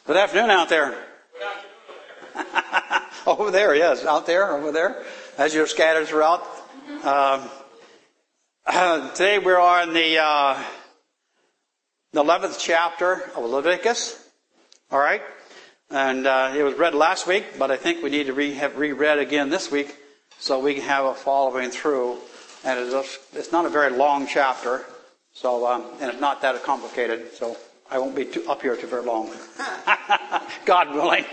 Good afternoon out there. Over there, yes, out there, over there, as you're scattered throughout. Today we are in the 11th chapter of Leviticus. All right, and it was read last week, but I think we need to have reread again this week so we can have a following through. And it's not a very long chapter, so and it's not that complicated, so I won't be up here too very long. God willing.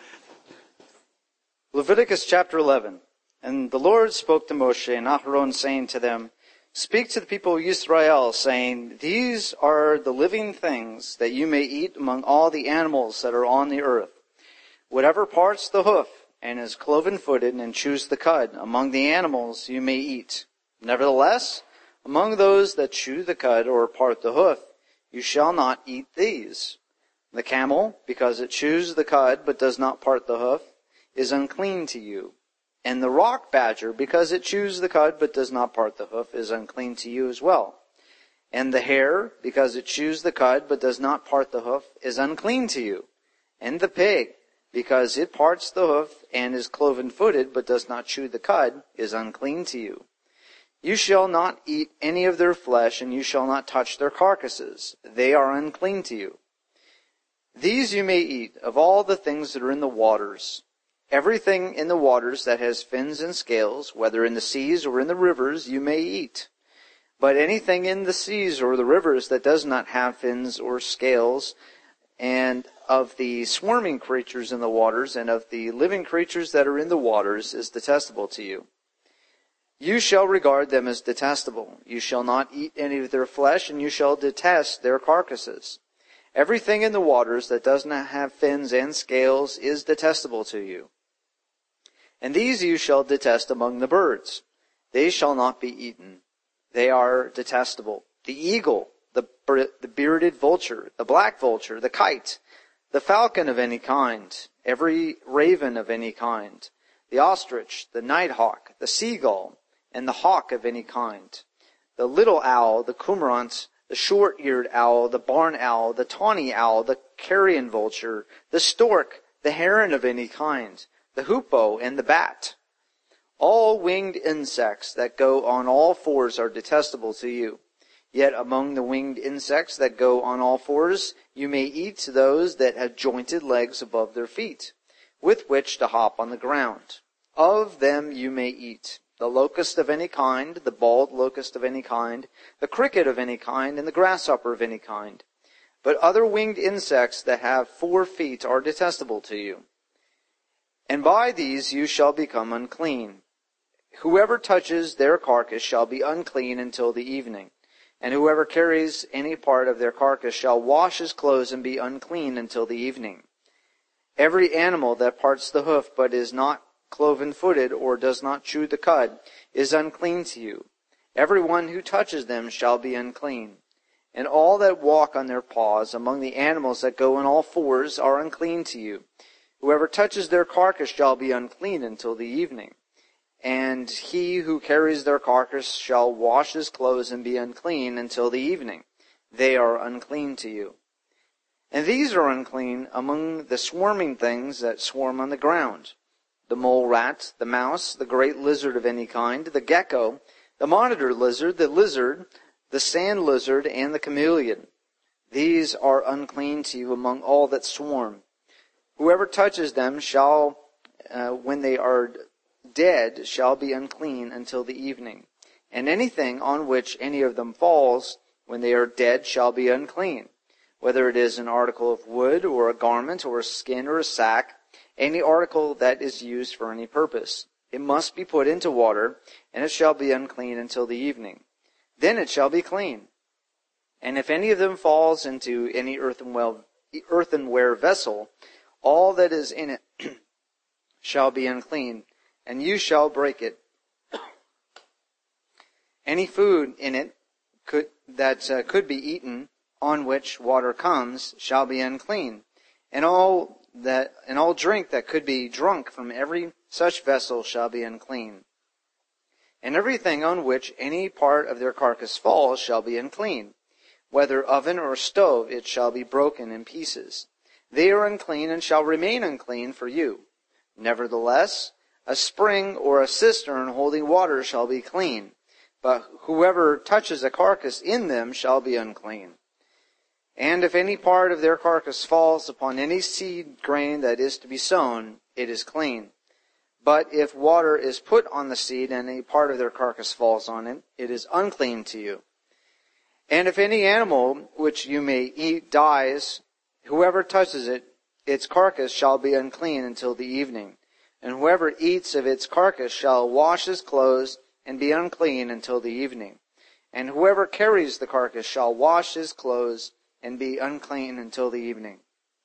Leviticus chapter 11. And the Lord spoke to Moshe and Aharon, saying to them, Speak to the people of Israel, saying, These are the living things that you may eat among all the animals that are on the earth. Whatever parts the hoof and is cloven-footed and chews the cud, among the animals you may eat. Nevertheless, among those that chew the cud or part the hoof, you shall not eat these. The camel, because it chews the cud but does not part the hoof, is unclean to you. And the rock badger, because it chews the cud but does not part the hoof, is unclean to you as well. And the hare, because it chews the cud but does not part the hoof, is unclean to you. And the pig, because it parts the hoof and is cloven-footed but does not chew the cud, is unclean to you. You shall not eat any of their flesh, and you shall not touch their carcasses. They are unclean to you. These you may eat of all the things that are in the waters. Everything in the waters that has fins and scales, whether in the seas or in the rivers, you may eat. But anything in the seas or the rivers that does not have fins or scales, and of the swarming creatures in the waters, and of the living creatures that are in the waters, is detestable to you. You shall regard them as detestable. You shall not eat any of their flesh, and you shall detest their carcasses. Everything in the waters that does not have fins and scales is detestable to you. And these you shall detest among the birds. They shall not be eaten. They are detestable. The eagle, the bearded vulture, the black vulture, the kite, the falcon of any kind, every raven of any kind, the ostrich, the nighthawk, the seagull, and the hawk of any kind, the little owl, the cormorant, the short-eared owl, the barn owl, the tawny owl, the carrion vulture, the stork, the heron of any kind, the hoopoe, and the bat. All winged insects that go on all fours are detestable to you. Yet among the winged insects that go on all fours, you may eat those that have jointed legs above their feet, with which to hop on the ground. Of them you may eat the locust of any kind, the bald locust of any kind, the cricket of any kind, and the grasshopper of any kind. But other winged insects that have 4 feet are detestable to you. And by these you shall become unclean. Whoever touches their carcass shall be unclean until the evening. And whoever carries any part of their carcass shall wash his clothes and be unclean until the evening. Every animal that parts the hoof but is not cloven-footed or does not chew the cud is unclean to you. Everyone who touches them shall be unclean. And all that walk on their paws among the animals that go on all fours are unclean to you. Whoever touches their carcass shall be unclean until the evening. And he who carries their carcass shall wash his clothes and be unclean until the evening. They are unclean to you. And these are unclean among the swarming things that swarm on the ground: the mole rat, the mouse, the great lizard of any kind, the gecko, the monitor lizard, the sand lizard, and the chameleon. These are unclean to you among all that swarm. Whoever touches them shall, when they are dead, shall be unclean until the evening. And anything on which any of them falls, when they are dead, shall be unclean. Whether it is an article of wood, or a garment, or a skin, or a sack, any article that is used for any purpose. It must be put into water, and it shall be unclean until the evening. Then it shall be clean. And if any of them falls into any earthenware vessel, all that is in it shall be unclean, and you shall break it. Any food in it that could be eaten, on which water comes, shall be unclean, and all drink that could be drunk from every such vessel shall be unclean. And everything on which any part of their carcass falls shall be unclean. Whether oven or stove, it shall be broken in pieces. They are unclean and shall remain unclean for you. Nevertheless, a spring or a cistern holding water shall be clean, but whoever touches a carcass in them shall be unclean. And if any part of their carcass falls upon any seed grain that is to be sown, it is clean. But if water is put on the seed and any part of their carcass falls on it, it is unclean to you. And if any animal which you may eat dies, whoever touches it, its carcass shall be unclean until the evening. And whoever eats of its carcass shall wash his clothes and be unclean until the evening. And whoever carries the carcass shall wash his clothes and be unclean until the evening.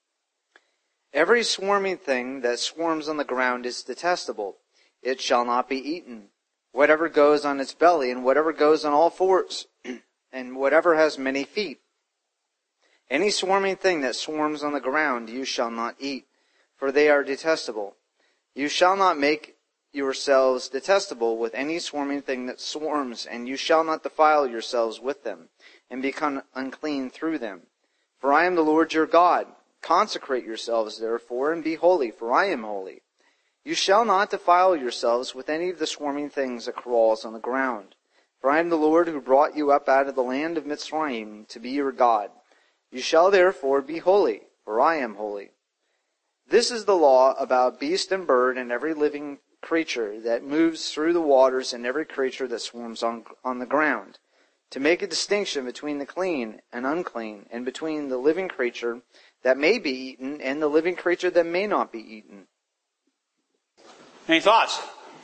Every swarming thing that swarms on the ground is detestable. It shall not be eaten. Whatever goes on its belly, and whatever goes on all fours, and whatever has many feet. Any swarming thing that swarms on the ground you shall not eat, for they are detestable. You shall not make yourselves detestable with any swarming thing that swarms, and you shall not defile yourselves with them, and become unclean through them. For I am the Lord your God. Consecrate yourselves, therefore, and be holy, for I am holy. You shall not defile yourselves with any of the swarming things that crawls on the ground. For I am the Lord who brought you up out of the land of Mitzrayim to be your God. You shall therefore be holy, for I am holy. This is the law about beast and bird and every living creature that moves through the waters and every creature that swarms on the ground, to make a distinction between the clean and unclean, and between the living creature that may be eaten and the living creature that may not be eaten. Any thoughts?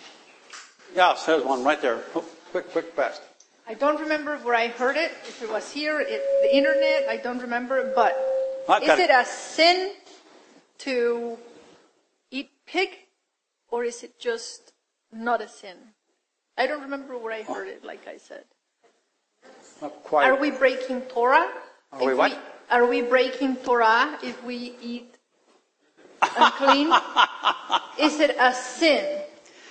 Yes, there's one right there. Oh, quick, fast. I don't remember where I heard it, if it was here, the internet, I don't remember, but is it a sin to eat pig, or is it just not a sin? I don't remember where I heard it, like I said. Not quite. Are we breaking Torah? Are we what? Are we breaking Torah if we eat unclean? Is it a sin?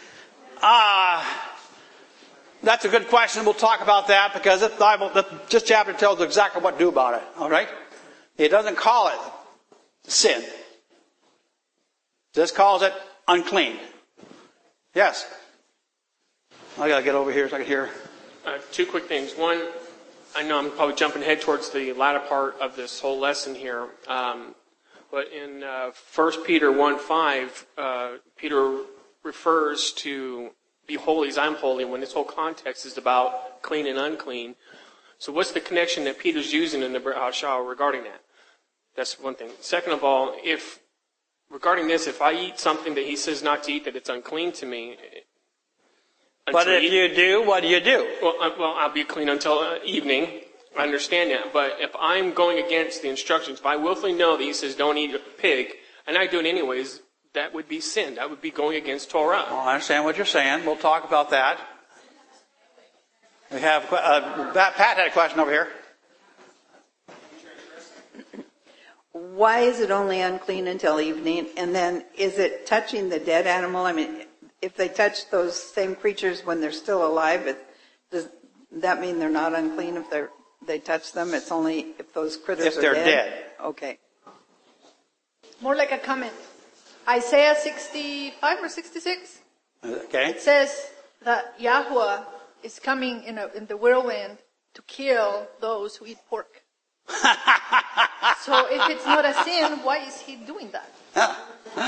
That's a good question. We'll talk about that because this chapter tells us exactly what to do about it. All right? It doesn't call it sin. It just calls it unclean. Yes. I gotta get over here so I can hear. Two quick things. One, I know I'm probably jumping ahead towards the latter part of this whole lesson here, but in 1 Peter 1:5, Peter refers to be holy as I'm holy when this whole context is about clean and unclean. So what's the connection that Peter's using in the Brit Hashah regarding that? That's one thing. Second of all, regarding this, if I eat something that he says not to eat, that it's unclean to me. But if you do, what do you do? Well, I'll be clean until evening. I understand that. But if I'm going against the instructions, if I willfully know that he says don't eat a pig, and I do it anyways, that would be sin. That would be going against Torah. Oh, I understand what you're saying. We'll talk about that. We have Pat had a question over here. Why is it only unclean until evening? And then is it touching the dead animal? I mean, if they touch those same creatures when they're still alive, does that mean they're not unclean if they touch them? It's only if those critters are dead? If they're dead. Okay. More like a comment. Isaiah 65 or 66. Okay. It says that Yahweh is coming in the whirlwind to kill those who eat pork. So if it's not a sin, why is he doing that?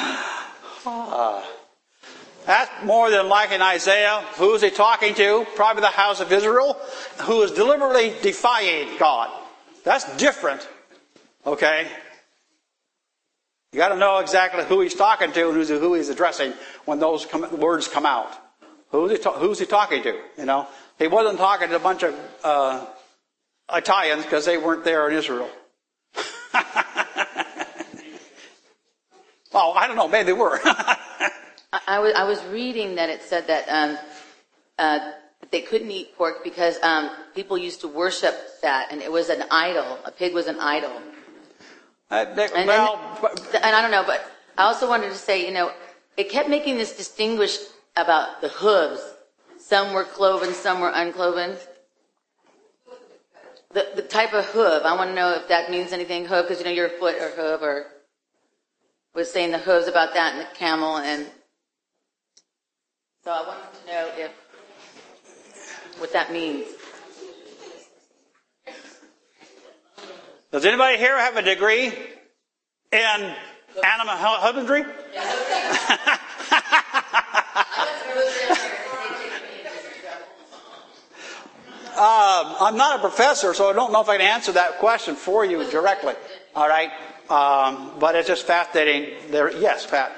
That's more than like in Isaiah. Who is he talking to? Probably the house of Israel, who is deliberately defying God. That's different. Okay? You got to know exactly who he's talking to and who he's addressing when those words come out. Who's he talking to? You know, he wasn't talking to a bunch of Italians because they weren't there in Israel. Well, I don't know. Maybe they were. I was reading that it said that they couldn't eat pork because people used to worship that, and it was an idol. A pig was an idol. And I don't know, but I also wanted to say, it kept making this distinguish about the hooves. Some were cloven, some were uncloven. The type of hoof. I want to know if that means anything, hoof, because your foot or hoof or... was saying the hooves about that and the camel, and so I wanted to know what that means. Does anybody here have a degree in animal husbandry? I'm not a professor, so I don't know if I can answer that question for you directly. All right, but it's just fascinating. Yes, Pat.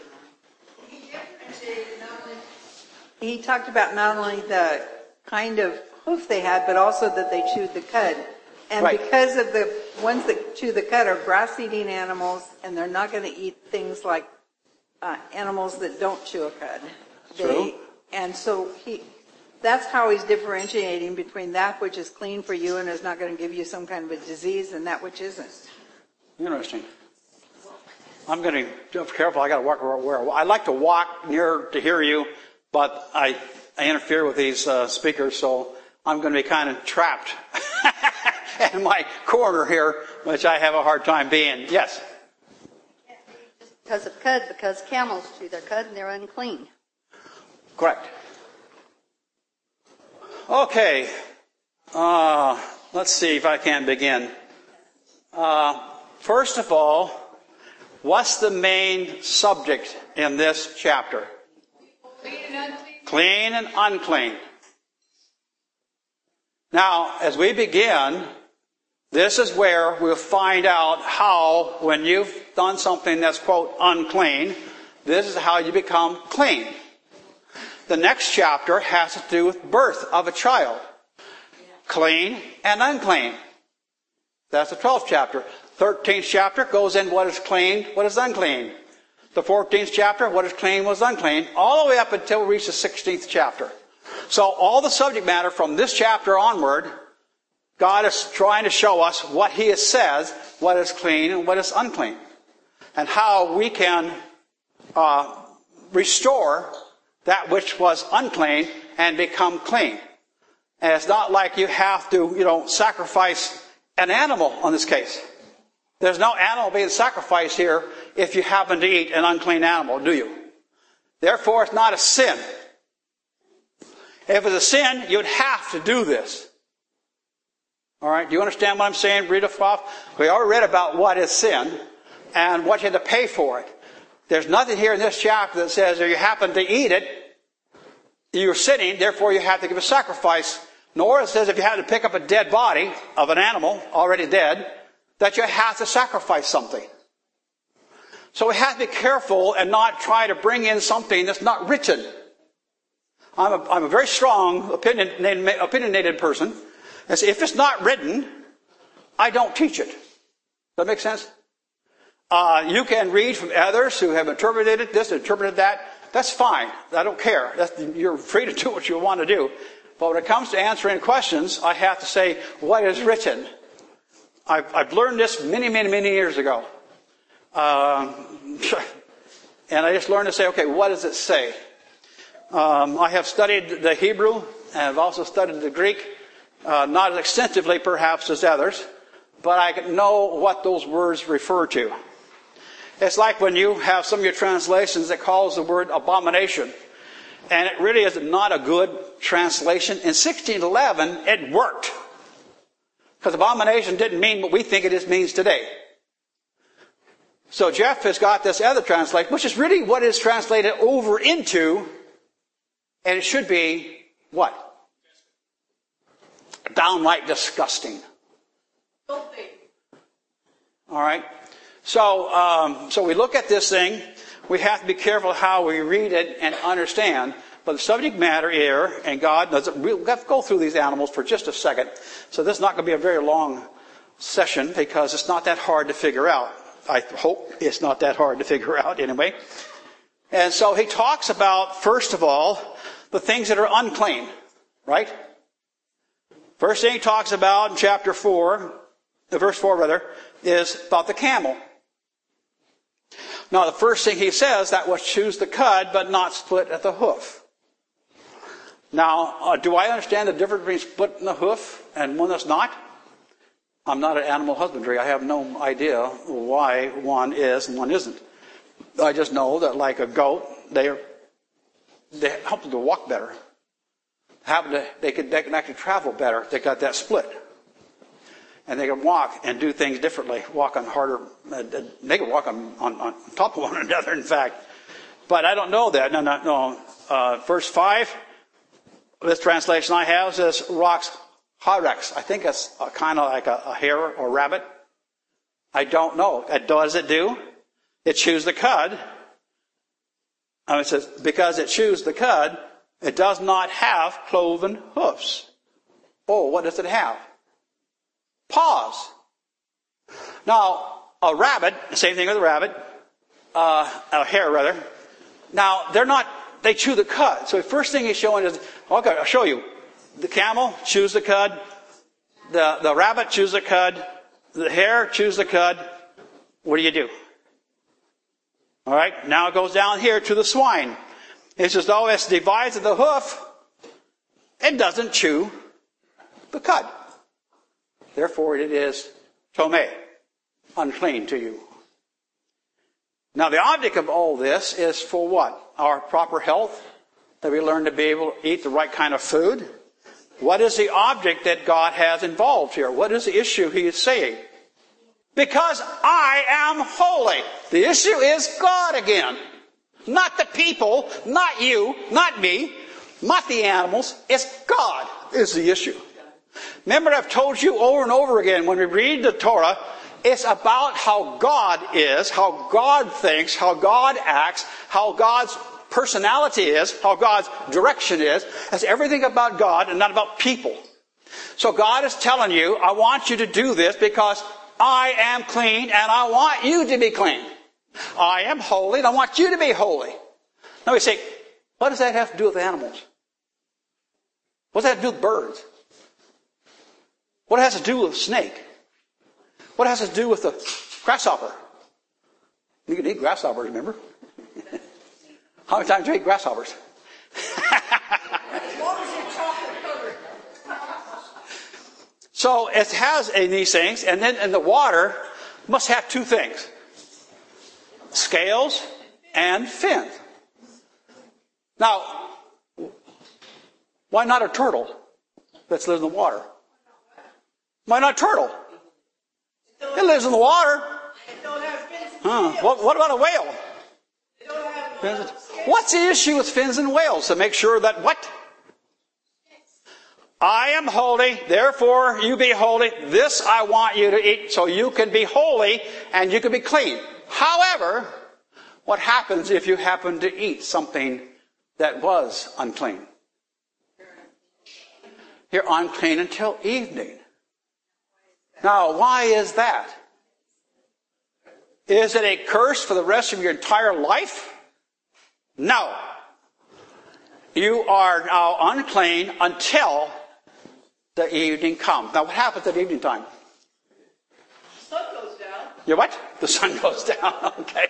He talked about not only the kind of hoof they had, but also that they chewed the cud. And right. Because of the ones that chew the cud are grass-eating animals, and they're not going to eat things like animals that don't chew a cud. True. And so that's how he's differentiating between that which is clean for you and is not going to give you some kind of a disease and that which isn't. Interesting. I'm going to be careful. I got to walk where I like to walk near to hear you, but I interfere with these speakers, so I'm going to be kind of trapped in my corner here, which I have a hard time being. Yes. Because of cud, because camels chew their cud and they're unclean. Correct. Okay. Let's see if I can begin. First of all, what's the main subject in this chapter? Clean and unclean. Now, as we begin, this is where we'll find out how, when you've done something that's, quote, unclean, this is how you become clean. The next chapter has to do with birth of a child. Clean and unclean. That's the 12th chapter. 13th chapter goes in what is clean, what is unclean. The 14th chapter, what is clean, what is unclean, all the way up until we reach the 16th chapter. So all the subject matter from this chapter onward, God is trying to show us what He says, what is clean and what is unclean. And how we can restore that which was unclean and become clean. And it's not like you have to, sacrifice an animal on this case. There's no animal being sacrificed here if you happen to eat an unclean animal, do you? Therefore, it's not a sin. If it's a sin, you'd have to do this. All right, do you understand what I'm saying? Read it off. We already read about what is sin and what you have to pay for it. There's nothing here in this chapter that says if you happen to eat it, you're sinning, therefore you have to give a sacrifice. Nor it says if you have to pick up a dead body of an animal, already dead, that you have to sacrifice something. So we have to be careful and not try to bring in something that's not written. I'm a very strong, opinionated person. And so if it's not written, I don't teach it. Does that make sense? You can read from others who have interpreted this, interpreted that. That's fine. I don't care. You're free to do what you want to do. But when it comes to answering questions, I have to say what is written. I've learned this many, many, many years ago. And I just learned to say, okay, what does it say? I have studied the Hebrew, and I've also studied the Greek, not as extensively perhaps as others, but I know what those words refer to. It's like when you have some of your translations that calls the word abomination, and it really is not a good translation. In 1611, it worked. Because abomination didn't mean what we think it means today. So Jeff has got this other translation, which is really what is translated over into, and it should be what? Downright disgusting. All right. So we look at this thing. We have to be careful how we read it and understand. But the subject matter here, and God doesn't. We'll have to go through these animals for just a second. So this is not going to be a very long session because it's not that hard to figure out. I hope it's not that hard to figure out anyway. And so he talks about, first of all, the things that are unclean, right? First thing he talks about in chapter 4, verse 4 rather, is about the camel. Now the first thing he says, that was chews the cud, but not split at the hoof. Now, do I understand the difference between splitting the hoof and one that's not? I'm not an animal husbandry. I have no idea why one is and one isn't. I just know that like a goat, they help them to walk better. They can actually travel better. They got that split. And they can walk and do things differently, walk on harder. They can walk on top of one another, in fact. But I don't know that. No. Verse 5, this translation I have says rocks hyrax. I think it's kind of like a hare or rabbit. I don't know. What does it do? It chews the cud. It says, because it chews the cud, it does not have cloven hoofs. Oh, what does it have? Paws. Now, a rabbit, same thing with a rabbit, a hare rather. Now, they chew the cud. So the first thing he's showing is, okay, I'll show you. The camel chews the cud. The rabbit chews the cud. The hare chews the cud. What do? All right, now it goes down here to the swine. It says, oh, it's divides of the hoof. It doesn't chew the cud. Therefore, it is tomei, unclean to you. Now, the object of all this is for what? Our proper health, that we learn to be able to eat the right kind of food. What is the object that God has involved here? What is the issue he is saying? Because I am holy. The issue is God again. Not the people, not you, not me, not the animals. It's God is the issue. Remember, I've told you over and over again, when we read the Torah, it's about how God is, how God thinks, how God acts, how God's personality is, how God's direction is. It's everything about God and not about people. So God is telling you, I want you to do this because I am clean and I want you to be clean. I am holy and I want you to be holy. Now we say, what does that have to do with animals? What does that have to do with birds? What has to do with a snake? What has to do with the grasshopper? You can eat grasshoppers, remember? How many times do you eat grasshoppers? So it has these things, and then in the water must have two things. Scales and fins. Now, why not a turtle that lives in the water? Why not a turtle? It lives in the water. What about a whale? What's the issue with fins and whales? To make sure that what? I am holy, therefore you be holy. This I want you to eat so you can be holy and you can be clean. However, what happens if you happen to eat something that was unclean? You're unclean until evening. Now, why is that? Is it a curse for the rest of your entire life? No. You are now unclean until the evening comes. Now, what happens at evening time? The sun goes down. Yeah, what? The sun goes down. Okay.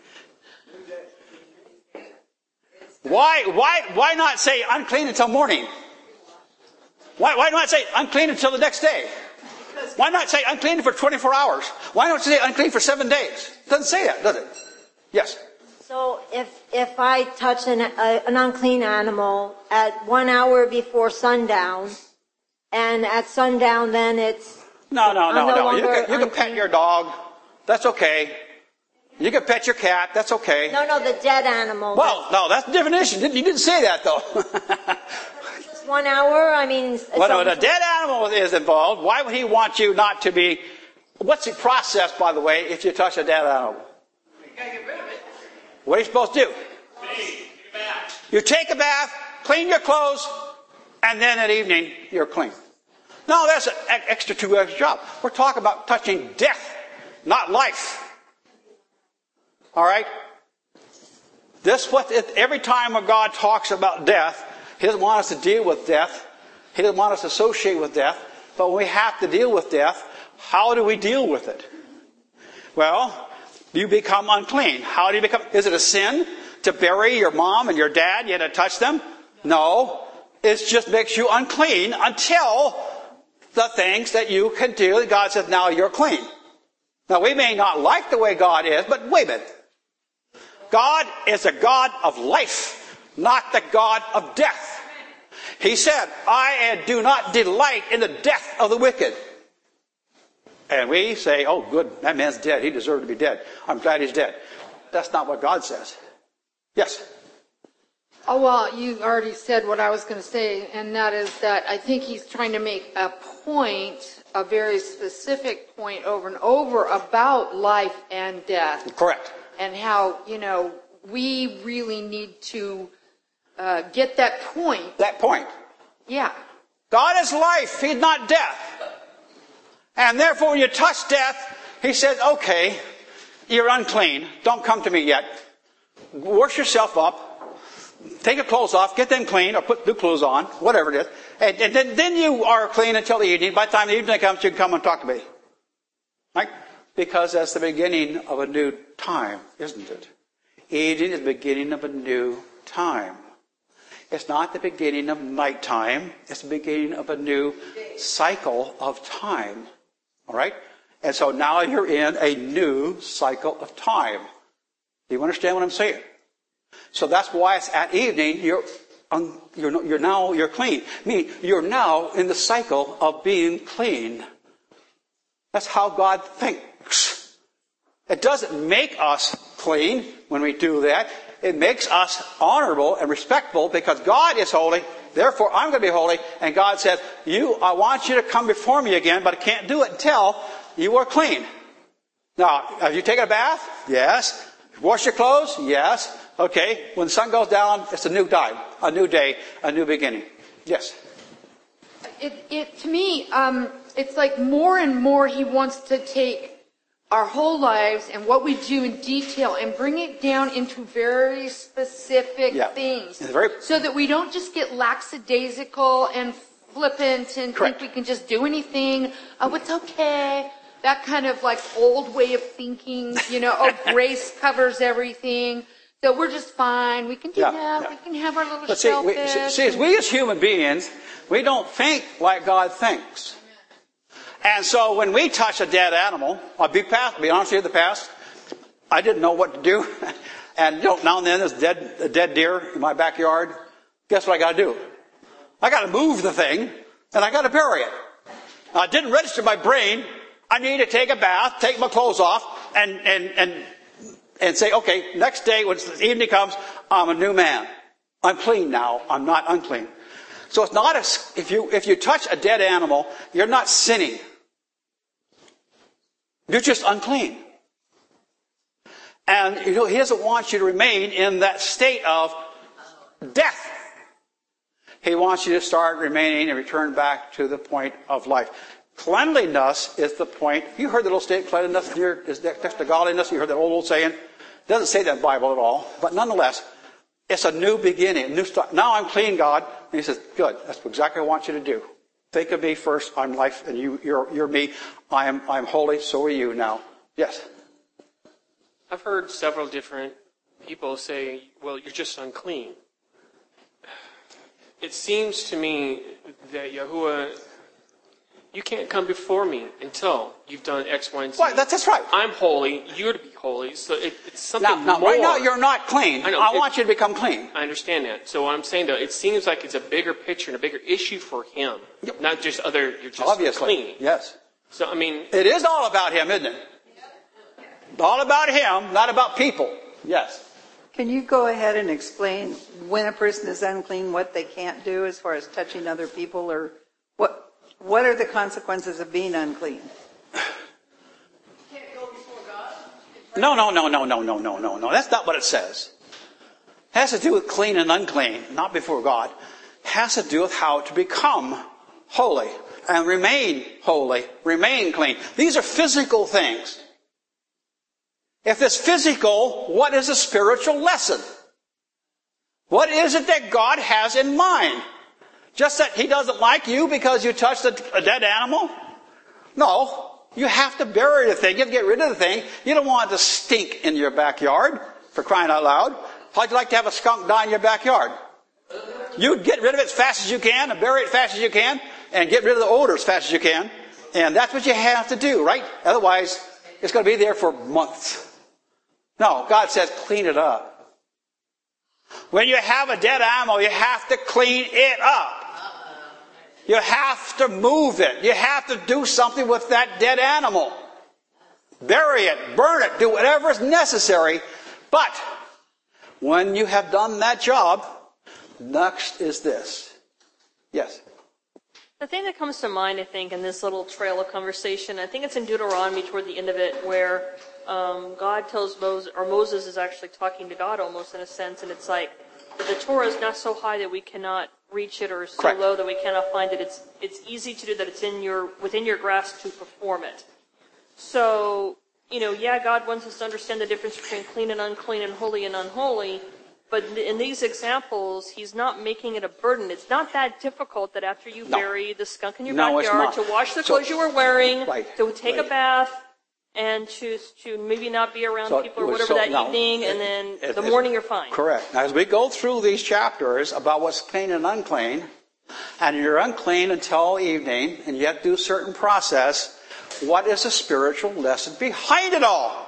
Why not say unclean until morning? Why not say unclean until the next day? Why not say unclean for 24 hours? Why not say unclean for 7 days? It doesn't say that, does it? Yes. So if I touch an unclean animal at 1 hour before sundown, and at sundown then it's... No. You can pet your dog. That's okay. You can pet your cat. That's okay. No, the dead animal. Well, no, that's a different issue. You didn't say that, though. 1 hour? I mean... Well, no, the dead animal is involved. Why would he want you not to be... What's the process, by the way, if you touch a dead animal? You gotta get rid of it. What are you supposed to do? You take a bath, clean your clothes, and then at evening, you're clean. No, that's an extra 2 hours job. We're talking about touching death, not life. All right? Every time when God talks about death, He doesn't want us to deal with death. He doesn't want us to associate with death. But when we have to deal with death, how do we deal with it? Well, you become unclean. How do you become? Is it a sin to bury your mom and your dad? You had to touch them? No. It just makes you unclean until the things that you can do. God says, now you're clean. Now we may not like the way God is, but wait a minute. God is a God of life, not the God of death. He said, I do not delight in the death of the wicked. And we say, oh good, that man's dead. He deserved to be dead. I'm glad he's dead. That's not what God says. Yes? Oh, well, you already said what I was going to say, and that is that I think he's trying to make a point, a very specific point over and over about life and death. Correct. And how, we really need to get that point. That point. Yeah. God is life. He's not death. And therefore, when you touch death, he says, okay, you're unclean. Don't come to me yet. Wash yourself up. Take your clothes off, get them clean, or put new clothes on, whatever it is. And then you are clean until the evening. By the time the evening comes, you can come and talk to me. Right? Because that's the beginning of a new time, isn't it? Evening is the beginning of a new time. It's not the beginning of nighttime. It's the beginning of a new cycle of time. All right? And so now you're in a new cycle of time. Do you understand what I'm saying? So that's why it's at evening, you're clean. Meaning, you're now in the cycle of being clean. That's how God thinks. It doesn't make us clean when we do that. It makes us honorable and respectful because God is holy. Therefore, I'm going to be holy. And God says, I want you to come before me again, but I can't do it until you are clean. Now, have you taken a bath? Yes. Wash your clothes? Yes. Okay. When the sun goes down, it's a new time, a new day, a new beginning. Yes. To me, it's like more and more he wants to take our whole lives and what we do in detail and bring it down into very specific things. So that we don't just get lackadaisical and flippant and think we can just do anything. Oh, it's okay. That kind of like old way of thinking, grace covers everything. So we're just fine. We can do that. We can have our little shellfish. See, we as human beings, we don't think like God thinks. And so when we touch a dead animal, I'll be honest with you, in the past, I didn't know what to do. And now and then there's a dead deer in my backyard. Guess what I got to do? I got to move the thing, and I got to bury it. I didn't register my brain. I need to take a bath, take my clothes off, and say, okay, next day when the evening comes, I'm a new man. I'm clean now. I'm not unclean. So it's not if you touch a dead animal, you're not sinning. You're just unclean. And he doesn't want you to remain in that state of death. He wants you to start remaining and return back to the point of life. Cleanliness is the point. You heard the little state, cleanliness is next to godliness. You heard that old saying. It doesn't say that in the Bible at all. But nonetheless, it's a new beginning, a new start. Now I'm clean, God. And he says, good. That's exactly what I want you to do. Think of me first. I'm life, and you're me. I'm holy. So are you now. Yes. I've heard several different people say, well, you're just unclean. It seems to me that Yahuwah, you can't come before me until you've done X, Y, and Z. Well, that's right. I'm holy. You're to be holy. So it's something now, more. Right now, you're not clean. I want you to become clean. I understand that. So what I'm saying, though, it seems like it's a bigger picture and a bigger issue for him. Yep. Not just you're just obviously clean. Yes. So, I mean. It is all about him, isn't it? It's all about him, not about people. Yes. Can you go ahead and explain when a person is unclean, what they can't do as far as touching other people, or what are the consequences of being unclean? Can't go before God? No. That's not what it says. It has to do with clean and unclean, not before God. It has to do with how to become holy and remain holy, remain clean. These are physical things. If it's physical, what is a spiritual lesson? What is it that God has in mind? Just that he doesn't like you because you touched a dead animal? No. You have to bury the thing. You have to get rid of the thing. You don't want it to stink in your backyard, for crying out loud. How'd you like to have a skunk die in your backyard? You'd get rid of it as fast as you can and bury it as fast as you can and get rid of the odor as fast as you can. And that's what you have to do, right? Otherwise, it's going to be there for months. No, God says clean it up. When you have a dead animal, you have to clean it up. You have to move it. You have to do something with that dead animal. Bury it, burn it, do whatever is necessary. But when you have done that job, next is this. Yes? The thing that comes to mind, I think, in this little trail of conversation, I think it's in Deuteronomy toward the end of it, where God tells Moses, or Moses is actually talking to God almost in a sense, and it's like, the Torah is not so high that we cannot reach it, or so Correct. low that we cannot find it. It's easy to do, that it's within your grasp to perform it. So, God wants us to understand the difference between clean and unclean and holy and unholy, but in these examples, he's not making it a burden. It's not that difficult that after you bury the skunk in your backyard, to wash the clothes you were wearing, to take a bath, and to maybe not be around people or whatever evening, and then the morning you're fine. Correct. Now, as we go through these chapters about what's clean and unclean, and you're unclean until evening, and you have to do a certain process, what is the spiritual lesson behind it all?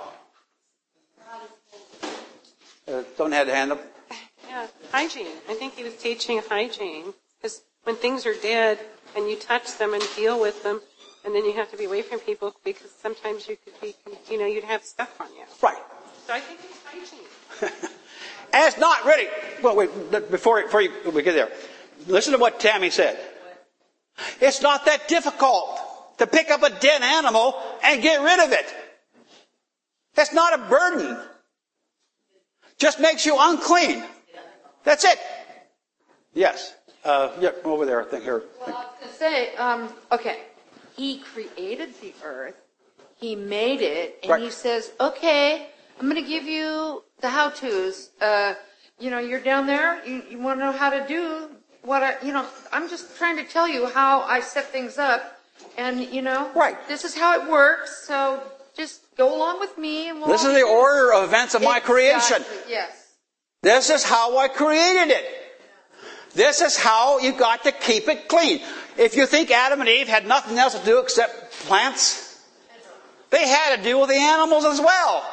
Don't have the hand up. Yeah, hygiene. I think he was teaching hygiene. Because when things are dead and you touch them and deal with them, and then you have to be away from people because sometimes you could be, you'd have stuff on you. Right. So I think it's hygiene. And it's not really, well, wait, before we get there, listen to what Tammy said. It's not that difficult to pick up a dead animal and get rid of it. It's not a burden. Just makes you unclean. That's it. Yes. Over there, I think here. Well, I was going to say, okay, he created the earth, he made it, and he says, okay, I'm going to give you the how-tos. You're down there, you want to know how to do what I'm just trying to tell you how I set things up, and, this is how it works, so just go along with me. And this is the order of events of my creation. Yes. This is how I created it. This is how you got to keep it clean. If you think Adam and Eve had nothing else to do except plants, they had to deal with the animals as well.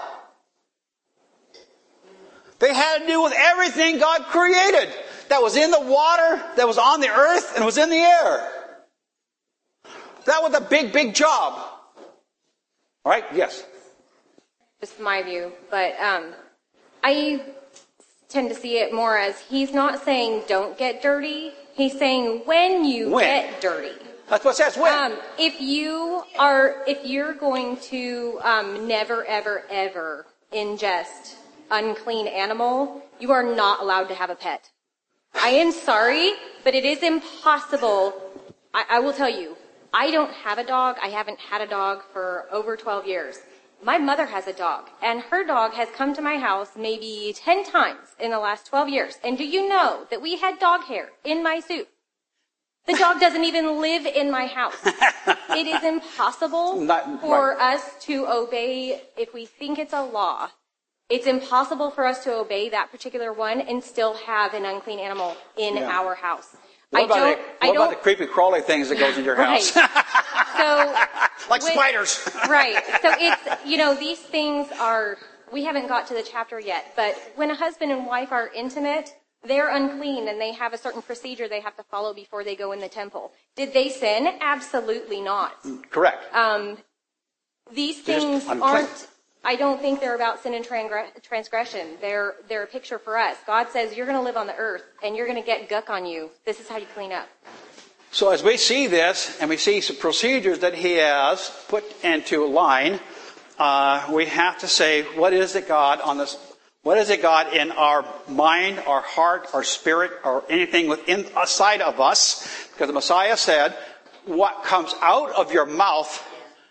They had to deal with everything God created that was in the water, that was on the earth, and was in the air. That was a big, big job. All right? Yes. Just my view, but I tend to see it more as he's not saying don't get dirty. He's saying when you get dirty. That's what it says, when. If you're going to never, ever, ever ingest unclean animal, you are not allowed to have a pet. I am sorry, but it is impossible. I will tell you, I don't have a dog. I haven't had a dog for over 12 years. My mother has a dog, and her dog has come to my house maybe 10 times in the last 12 years. And do you know that we had dog hair in my soup? The dog doesn't even live in my house. It is impossible for us to obey, if we think it's a law, it's impossible for us to obey that particular one and still have an unclean animal in our house. What about the creepy crawly things that goes in your house? So, like spiders. Right. So it's, these things are, we haven't got to the chapter yet, but when a husband and wife are intimate, they're unclean and they have a certain procedure they have to follow before they go in the temple. Did they sin? Absolutely not. Correct. These things aren't, I don't think they're about sin and transgression. They're a picture for us. God says you're going to live on the earth and you're going to get guck on you. This is how you clean up. So as we see this, and we see some procedures that he has put into line, we have to say, what is it, God, on this? What is it, God, in our mind, our heart, our spirit, or anything within aside of us? Because the Messiah said, what comes out of your mouth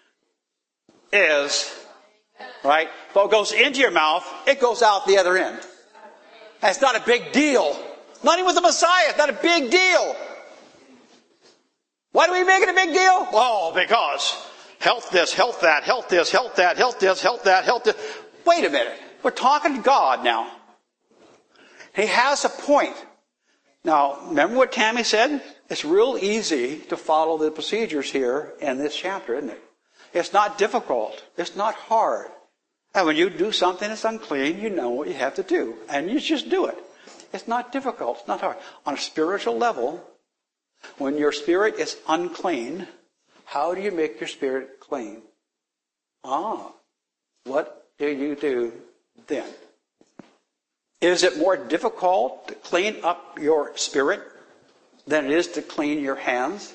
is, right? What goes into your mouth, it goes out the other end. And it's not a big deal. Not even with the Messiah, it's not a big deal. Why do we make it a big deal? Well, because health this, health that, health this, health that, health this, health that, health this. Wait a minute. We're talking to God now. He has a point. Now, remember what Tammy said? It's real easy to follow the procedures here in this chapter, isn't it? It's not difficult. It's not hard. And when you do something that's unclean, you know what you have to do. And you just do it. It's not difficult. It's not hard. On a spiritual level, when your spirit is unclean, how do you make your spirit clean? What do you do then? Is it more difficult to clean up your spirit than it is to clean your hands?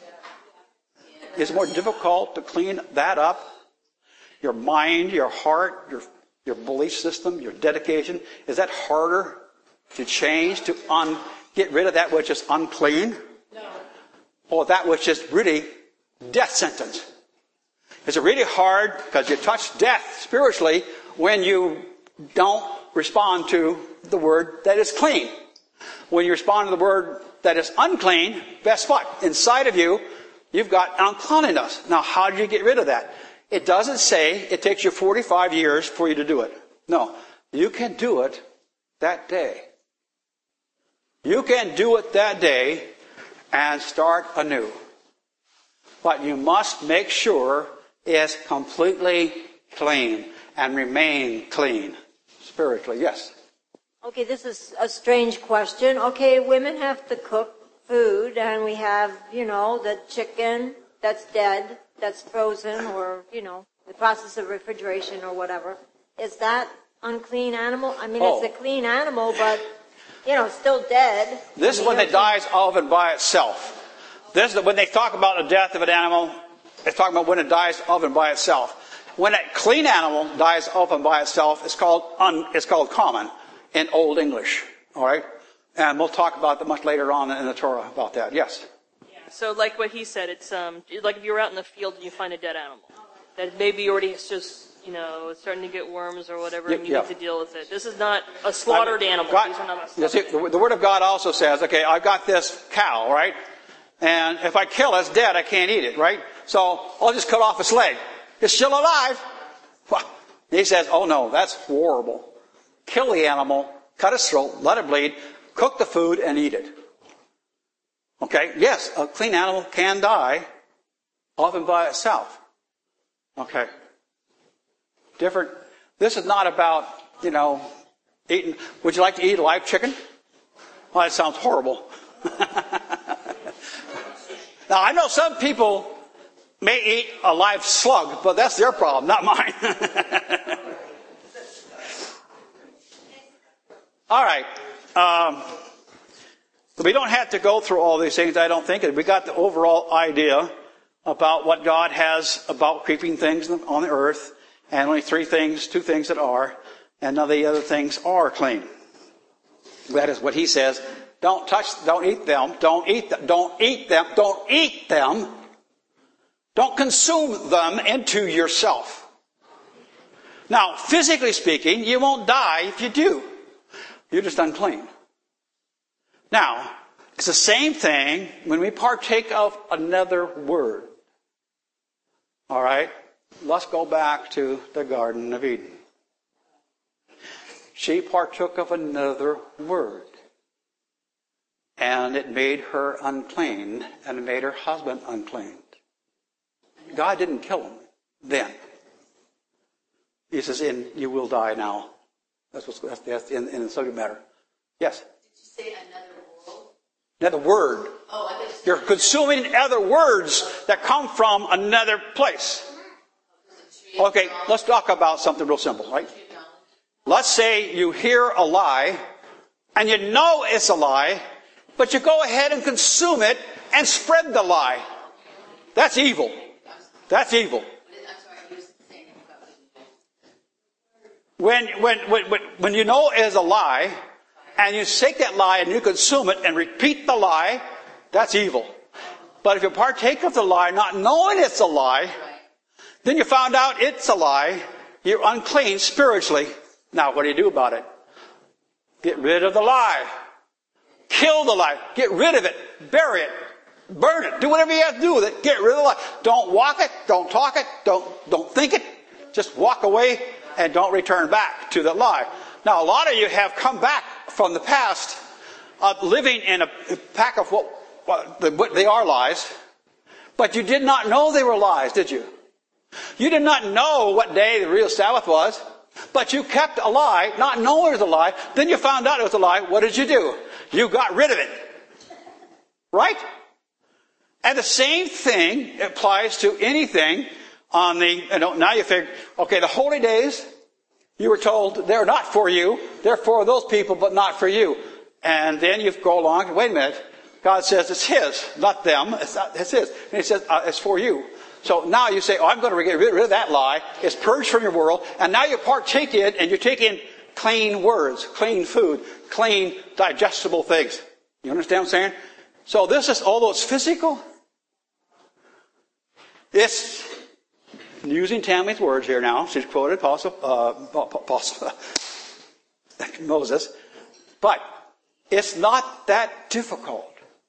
Is it more difficult to clean that up? Your mind, your heart, your belief system, your dedication, is that harder to change, to get rid of that which is unclean? No. Or that which is really death sentence? Is it really hard because you touch death spiritually when you don't respond to the word that is clean? When you respond to the word that is unclean, guess what? Inside of you, you've got uncleanliness. Now, how do you get rid of that? It doesn't say it takes you 45 years for you to do it. No, you can do it that day. You can do it that day and start anew. But you must make sure it's completely clean and remain clean spiritually. Yes? Okay, this is a strange question. Okay, women have to cook food, and we have, the chicken that's dead, that's frozen, or, the process of refrigeration or whatever. Is that unclean animal? I mean, It's a clean animal, but, still dead. This is when it dies of and by itself. This is when they talk about the death of an animal, they're talking about when it dies of and by itself. When a clean animal dies of and by itself, it's called common in Old English. All right? And we'll talk about that much later on in the Torah about that. Yes? So like what he said, it's like if you're out in the field and you find a dead animal that maybe already it's just it's starting to get worms or whatever, and you need to deal with it. This is not a slaughtered animal. These are not the Word of God also says, okay, I've got this cow, right? And if I kill it, it's dead. I can't eat it, right? So I'll just cut off its leg. It's still alive. Well, he says, oh no, that's horrible. Kill the animal, cut its throat, let it bleed, cook the food, and eat it. Okay, yes, a clean animal can die often by itself. Okay. Different. This is not about, eating. Would you like to eat a live chicken? Well, that sounds horrible. Now, I know some people may eat a live slug, but that's their problem, not mine. All right. We don't have to go through all these things, I don't think. We got the overall idea about what God has about creeping things on the earth, and only two things that are, and none of the other things are clean. That is what he says. Don't touch, don't eat them, don't eat them, don't eat them, don't eat them. Don't consume them into yourself. Now, physically speaking, you won't die if you do. You're just unclean. Now, it's the same thing when we partake of another word. All right? Let's go back to the Garden of Eden. She partook of another word. And it made her unclean, and it made her husband unclean. God didn't kill him then. He says, you will die now. That's in the subject matter. Yes? Did you say another world? Another word. Oh, I thought You're consuming other words that come from another place. Okay, let's talk about something real simple, right? Let's say you hear a lie, and you know it's a lie, but you go ahead and consume it and spread the lie. That's evil. That's evil. When you know it is a lie, and you take that lie and you consume it and repeat the lie, that's evil. But if you partake of the lie not knowing it's a lie, then you found out it's a lie, you're unclean spiritually. Now what do you do about it? Get rid of the lie. Kill the lie. Get rid of it. Bury it. Burn it. Do whatever you have to do with it. Get rid of the lie. Don't walk it. Don't talk it. Don't think it. Just walk away and don't return back to the lie. Now, a lot of you have come back from the past living in a pack of what they are lies, but you did not know they were lies, did you? You did not know what day the real Sabbath was. But you kept a lie, not knowing it was a lie. Then you found out it was a lie. What did you do? You got rid of it. Right? And the same thing applies to anything on the, now you figure, okay, the holy days, you were told they're not for you. They're for those people, but not for you. And then you go along, wait a minute. God says it's His, not them. It's His. And He says it's for you. So now you say, I'm going to get rid of that lie. It's purged from your world. And now you partake in, and you take in clean words, clean food, clean digestible things. You understand what I'm saying? So this is, although it's physical, it's, using Tammy's words here now. She's quoted Apostle Moses. But it's not that difficult.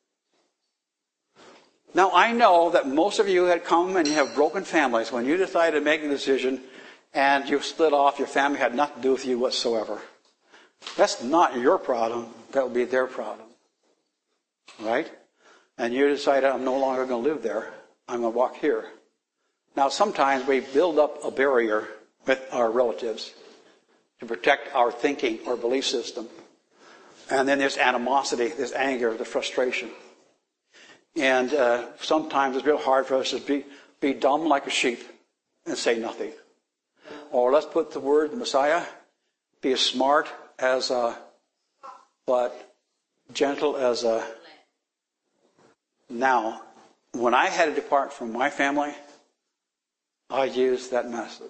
Now, I know that most of you had come and you have broken families when you decided to make a decision and you split off, your family had nothing to do with you whatsoever. That's not your problem. That will be their problem. Right? And you decided, I'm no longer going to live there. I'm going to walk here. Now, sometimes we build up a barrier with our relatives to protect our thinking or belief system. And then there's animosity, there's anger, there's frustration. And sometimes it's real hard for us to be dumb like a sheep and say nothing. Or let's put the word Messiah, be as smart as but gentle as a. Now, when I had to depart from my family, I used that method.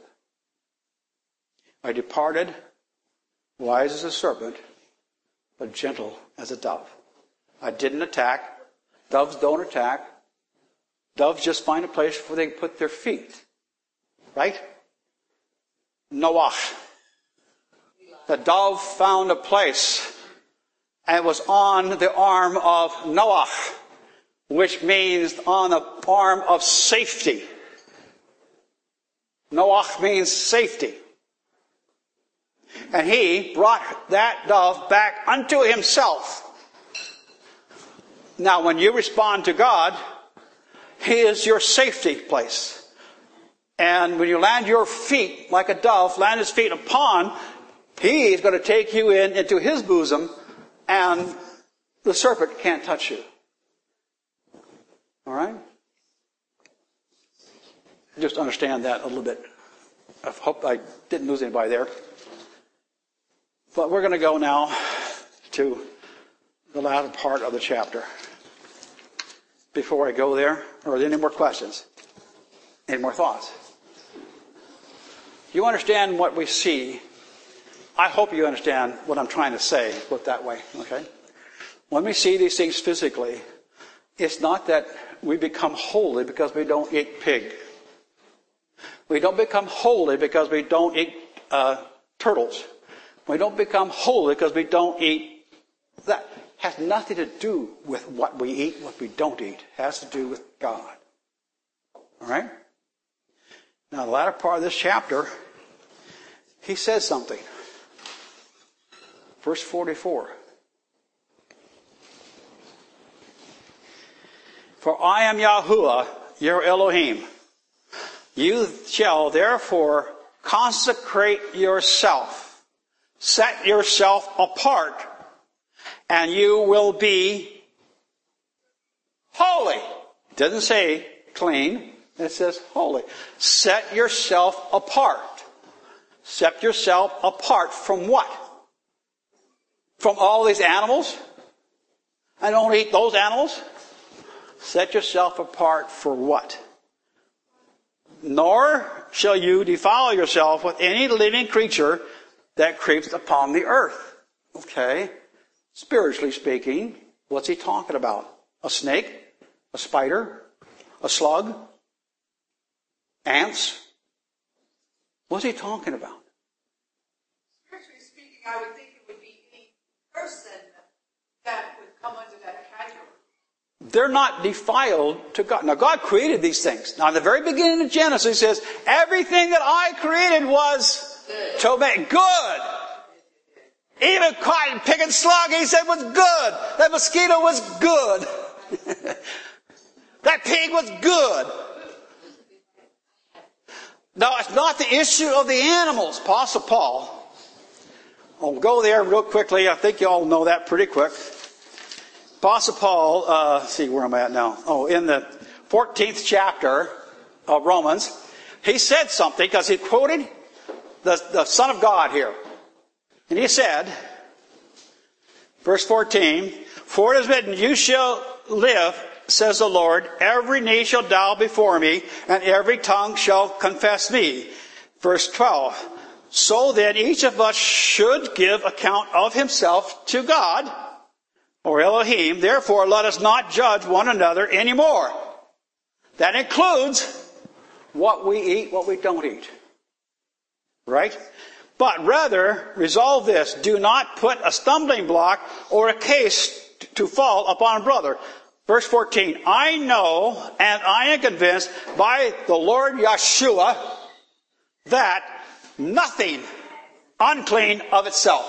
I departed, wise as a serpent, but gentle as a dove. I didn't attack. Doves don't attack. Doves just find a place where they put their feet. Right? Noah. The dove found a place and was on the arm of Noah, which means on the arm of safety. Noah means safety. And he brought that dove back unto himself. Now, when you respond to God, He is your safety place. And when you land your feet like a dove, land His feet upon, He is going to take you into His bosom, and the serpent can't touch you. All right? Just understand that a little bit. I hope I didn't lose anybody there. But we're going to go now to the latter part of the chapter. Before I go there, are there any more questions? Any more thoughts? You understand what we see. I hope you understand what I'm trying to say, put it that way, okay? When we see these things physically, it's not that we become holy because we don't eat pig. We don't become holy because we don't eat turtles. We don't become holy because we don't eat that. Has nothing to do with what we eat, what we don't eat. It has to do with God. All right? Now, the latter part of this chapter, he says something. Verse 44. For I am Yahuwah, your Elohim. You shall therefore consecrate yourself. Set yourself apart. And you will be holy. It doesn't say clean. It says holy. Set yourself apart. Set yourself apart from what? From all these animals? I don't eat those animals. Set yourself apart for what? Nor shall you defile yourself with any living creature that creeps upon the earth. Okay. Spiritually speaking, what's he talking about? A snake? A spider? A slug? Ants? What's he talking about? Spiritually speaking, I would think it would be any person that would come under that category. They're not defiled to God. Now, God created these things. Now, in the very beginning of Genesis, He says, everything that I created was to make good. Even cotton picking slug, He said, was good. That mosquito was good. That pig was good. Now, it's not the issue of the animals. Apostle Paul, I'll go there real quickly. I think you all know that pretty quick. Apostle Paul, let's see where I'm at now. Oh, in the 14th chapter of Romans, he said something because he quoted the Son of God here. And he said, verse 14, "For it is written, you shall live, says the Lord, every knee shall bow before me, and every tongue shall confess me." Verse 12, "So then each of us should give account of himself to God, or Elohim. Therefore let us not judge one another anymore." That includes what we eat, what we don't eat. Right? "But rather resolve this, do not put a stumbling block or a case to fall upon a brother." Verse 14, "I know and I am convinced by the Lord Yeshua that nothing unclean of itself."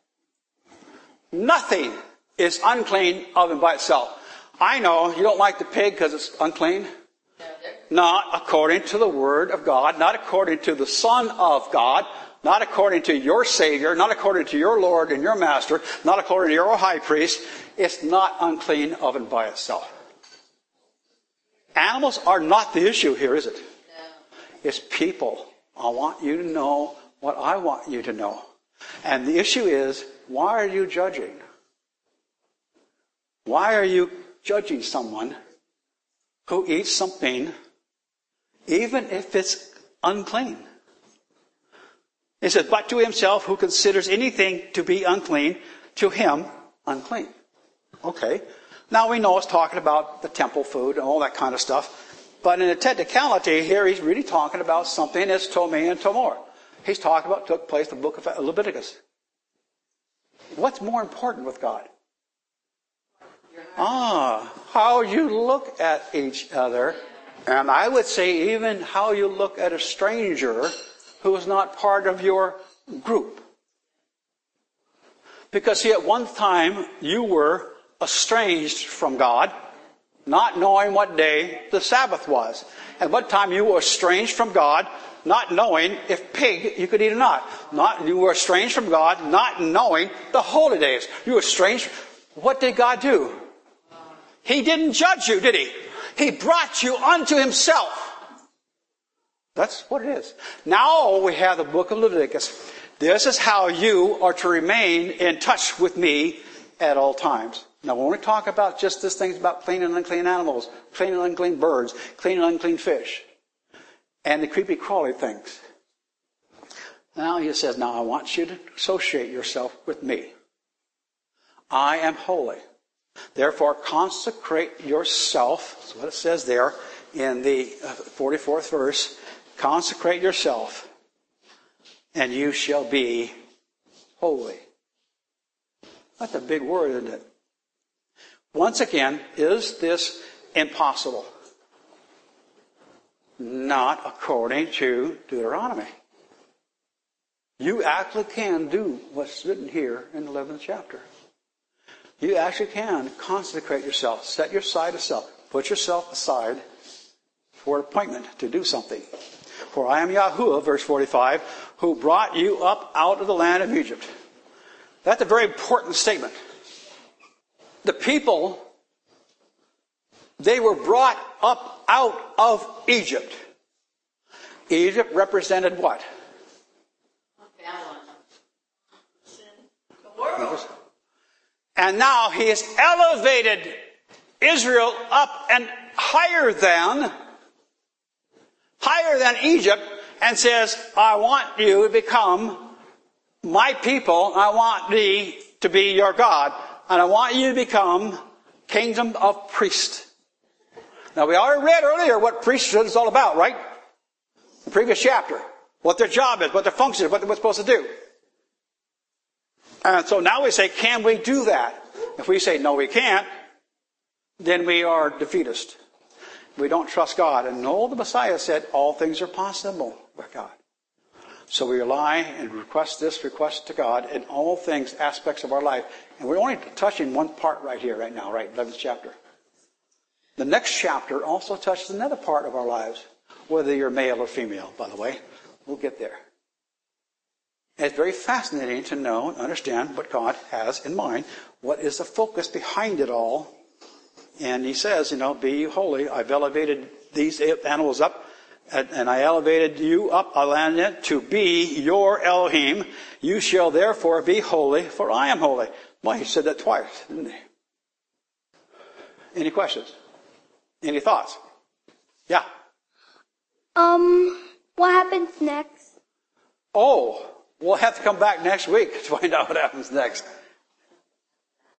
Nothing is unclean of and by itself. I know you don't like the pig because it's unclean. Not according to the Word of God, not according to the Son of God, not according to your Savior, not according to your Lord and your Master, not according to your high priest. It's not unclean of and by itself. Animals are not the issue here, is it? No. It's people. I want you to know what I want you to know. And the issue is, why are you judging? Why are you judging someone who eats something, even if it's unclean? He says, "But to himself who considers anything to be unclean, to him unclean." Okay. Now we know it's talking about the temple food and all that kind of stuff. But in the technicality here, he's really talking about something that's Tomei and Tomor. He's talking about what took place in the book of Leviticus. What's more important with God? How you look at each other. And I would say even how you look at a stranger who is not part of your group. Because see, at one time you were estranged from God, not knowing what day the Sabbath was. At one time you were estranged from God, not knowing if pig you could eat or not. You were estranged from God, not knowing the holy days. You were estranged. What did God do? He didn't judge you, did he? He brought you unto himself. That's what it is. Now we have the book of Leviticus. This is how you are to remain in touch with me at all times. Now when we talk about just this thing about clean and unclean animals, clean and unclean birds, clean and unclean fish, and the creepy crawly things. Now he says, now I want you to associate yourself with me. I am holy. Therefore, consecrate yourself. That's what it says there in the 44th verse. Consecrate yourself, and you shall be holy. That's a big word, isn't it? Once again, is this impossible? Not according to Deuteronomy. You actually can do what's written here in the 11th chapter. You actually can consecrate yourself, set your side aside, put yourself aside for an appointment to do something. For I am Yahuwah, verse 45, who brought you up out of the land of Egypt. That's a very important statement. The people, they were brought up out of Egypt. Egypt represented what? The world. And now he has elevated Israel up and higher than Egypt and says, I want you to become my people. I want thee to be your God. And I want you to become kingdom of priests. Now we already read earlier what priesthood is all about, right? The previous chapter. What their job is, what their function is, what they're supposed to do. And so now we say, can we do that? If we say, no, we can't, then we are defeatist. We don't trust God. And no, the Messiah said, all things are possible with God. So we rely and request to God in all things, aspects of our life. And we're only touching one part right here, right now, right? 11th chapter. The next chapter also touches another part of our lives. whether you're male or female, by the way. We'll get there. And it's very fascinating to know and understand what God has in mind. What is the focus behind it all? And he says, be holy. I've elevated these animals up, and I elevated you up, I landed it, to be your Elohim. You shall therefore be holy, for I am holy. Well, he said that twice, didn't he? Any questions? Any thoughts? Yeah. What happens next? Oh, we'll have to come back next week to find out what happens next.